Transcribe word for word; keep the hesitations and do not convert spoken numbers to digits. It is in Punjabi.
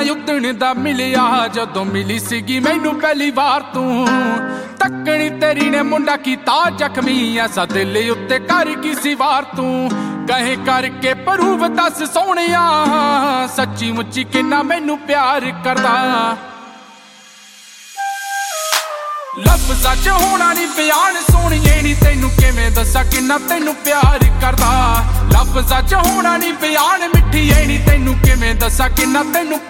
ਉਦਣ ਦਾ ਮਿਲਿਆ ਜਦੋਂ ਮਿਲੀ ਸੀਗੀ ਮੈਨੂੰ ਪਹਿਲੀ ਵਾਰ ਤੂੰ। ਤੱਕਣੀ ਤੇਰੀ ਨੇ ਮੁੰਡਾ ਕੀਤਾ ਜ਼ਖਮੀ, ਐਸਾ ਦਿਲ ਉੱਤੇ ਕਰ ਕੀ ਸੀ ਵਾਰ ਤੂੰ। ਕਹੇ ਕਰਕੇ ਪ੍ਰੂਫ ਦੱਸ ਸੋਹਣਿਆ, ਸੱਚੀ ਮੁੱਚੀ ਕਿੰਨਾ ਮੈਨੂੰ ਪਿਆਰ ਕਰਦਾ। ਲਫ਼ਜ਼ਾਂ ਚ ਹੋਣਾ ਨੀ ਬਿਆਨ ਸੋਹਣੀਏ ਨੀ, ਤੈਨੂੰ ਕਿਵੇਂ ਦੱਸਾਂ ਕਿੰਨਾ ਤੈਨੂੰ ਪਿਆਰ ਕਰਦਾ। ਲਫ਼ਜ਼ਾਂ ਚ ਹੋਣਾ ਨੀ ਬਿਆਨ ਮਿੱਠੀਏ ਨੀ, ਤੈਨੂੰ ਕਿਵੇਂ ਦੱਸਾਂ ਕਿੰਨਾ ਤੈਨੂੰ